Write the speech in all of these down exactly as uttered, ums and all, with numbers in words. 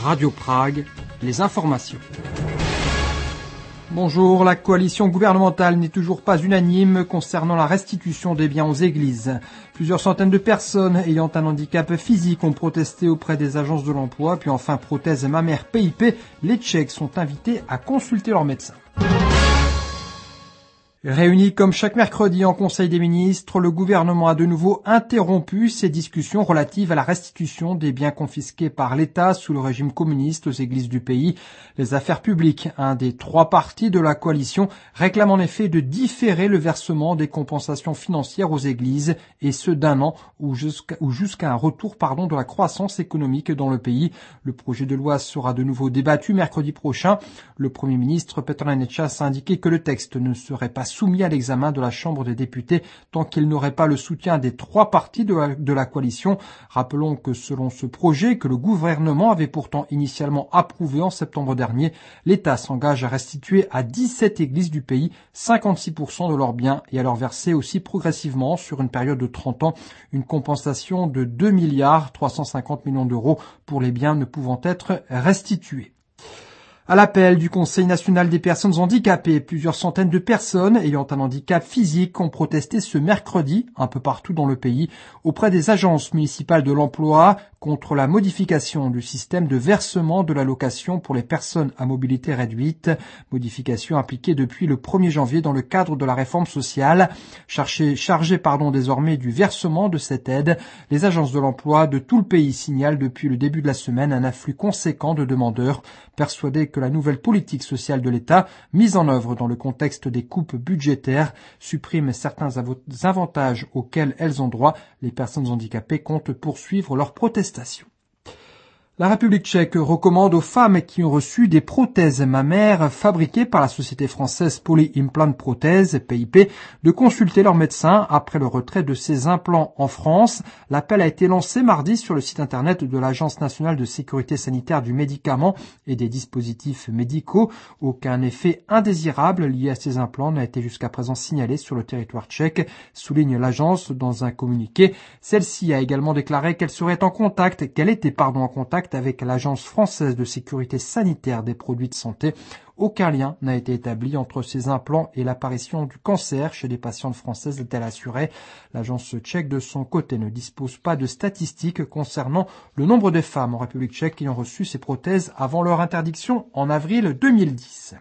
Radio Prague, les informations. Bonjour, la coalition gouvernementale n'est toujours pas unanime concernant la restitution des biens aux églises. Plusieurs centaines de personnes ayant un handicap physique ont protesté auprès des agences de l'emploi, puis enfin prothèse mammaire P I P, les Tchèques sont invités à consulter leur médecin. Réuni comme chaque mercredi en Conseil des ministres, le gouvernement a de nouveau interrompu ses discussions relatives à la restitution des biens confisqués par l'État sous le régime communiste aux églises du pays. Les affaires publiques, un des trois partis de la coalition, réclament en effet de différer le versement des compensations financières aux églises, et ce d'un an ou jusqu'à, ou jusqu'à un retour pardon, de la croissance économique dans le pays. Le projet de loi sera de nouveau débattu mercredi prochain. Le Premier ministre Petr Nečas a indiqué que le texte ne serait pas soumis à l'examen de la Chambre des députés tant qu'il n'aurait pas le soutien des trois partis de la, de la coalition. Rappelons que selon ce projet, que le gouvernement avait pourtant initialement approuvé en septembre dernier, l'État s'engage à restituer à dix-sept églises du pays cinquante-six pour cent de leurs biens et à leur verser aussi progressivement sur une période de trente ans une compensation de deux milliards trois cent cinquante millions d'euros pour les biens ne pouvant être restitués. À l'appel du Conseil national des personnes handicapées, plusieurs centaines de personnes ayant un handicap physique ont protesté ce mercredi, un peu partout dans le pays, auprès des agences municipales de l'emploi contre la modification du système de versement de l'allocation pour les personnes à mobilité réduite, modification appliquée depuis le premier janvier dans le cadre de la réforme sociale. Chargées chargé, pardon, désormais du versement de cette aide, les agences de l'emploi de tout le pays signalent depuis le début de la semaine un afflux conséquent de demandeurs, persuadés que la nouvelle politique sociale de l'État, mise en œuvre dans le contexte des coupes budgétaires, supprime certains avantages auxquels elles ont droit. Les personnes handicapées comptent poursuivre leur protestation. La République tchèque recommande aux femmes qui ont reçu des prothèses mammaires fabriquées par la société française Poly Implant Prothèses, P I P, de consulter leur médecin après le retrait de ces implants en France. L'appel a été lancé mardi sur le site internet de l'Agence nationale de sécurité sanitaire du médicament et des dispositifs médicaux. Aucun effet indésirable lié à ces implants n'a été jusqu'à présent signalé sur le territoire tchèque, souligne l'agence dans un communiqué. Celle-ci a également déclaré qu'elle serait en contact, qu'elle était pardon en contact avec l'Agence française de sécurité sanitaire des produits de santé. Aucun lien n'a été établi entre ces implants et l'apparition du cancer chez les patientes françaises, est-elle assurée. L'agence tchèque, de son côté, ne dispose pas de statistiques concernant le nombre de femmes en République tchèque qui ont reçu ces prothèses avant leur interdiction en avril deux mille dix.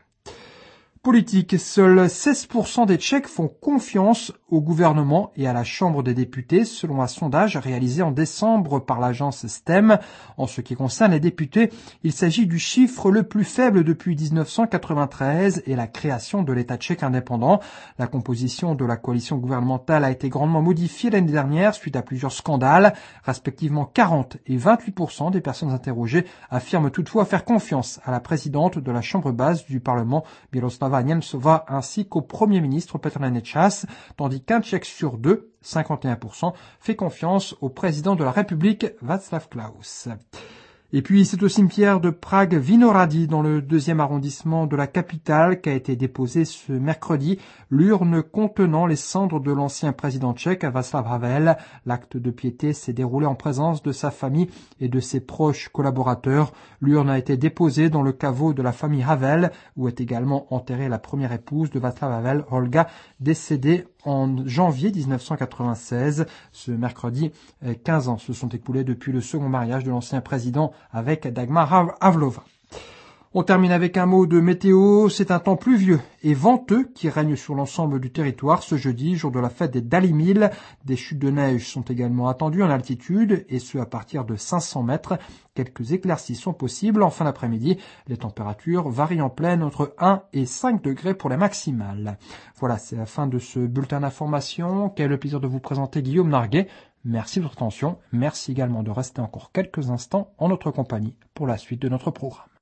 Politique, seuls seize pour cent des Tchèques font confiance au gouvernement et à la Chambre des députés, selon un sondage réalisé en décembre par l'agence S T E M. En ce qui concerne les députés, il s'agit du chiffre le plus faible depuis dix-neuf cent quatre-vingt-treize et la création de l'État tchèque indépendant. La composition de la coalition gouvernementale a été grandement modifiée l'année dernière suite à plusieurs scandales. Respectivement quarante et vingt-huit pour cent des personnes interrogées affirment toutefois faire confiance à la présidente de la Chambre basse du Parlement, Miroslava Němcová, ainsi qu'au Premier ministre Petr Nečas, tandis qu'un Tchèque sur deux, cinquante et un pour cent, fait confiance au président de la République, Václav Klaus. Et puis, c'est au cimetière de Prague-Vinohrady, dans le deuxième arrondissement de la capitale, qu'a été déposée ce mercredi l'urne contenant les cendres de l'ancien président tchèque, Václav Havel. L'acte de piété s'est déroulé en présence de sa famille et de ses proches collaborateurs. L'urne a été déposée dans le caveau de la famille Havel, où est également enterrée la première épouse de Václav Havel, Olga, décédée en janvier dix-neuf cent quatre-vingt-seize. Ce mercredi, quinze ans se sont écoulés depuis le second mariage de l'ancien président avec Dagmar Havlova. On termine avec un mot de météo. C'est un temps pluvieux et venteux qui règne sur l'ensemble du territoire ce jeudi, jour de la fête des Dalimil. Des chutes de neige sont également attendues en altitude, et ce à partir de cinq cents mètres. Quelques éclaircies sont possibles en fin d'après-midi. Les températures varient en pleine entre un et cinq degrés pour les maximales. Voilà, c'est la fin de ce bulletin d'information. Quel le plaisir de vous présenter Guillaume Narguet. Merci de votre attention. Merci également de rester encore quelques instants en notre compagnie pour la suite de notre programme.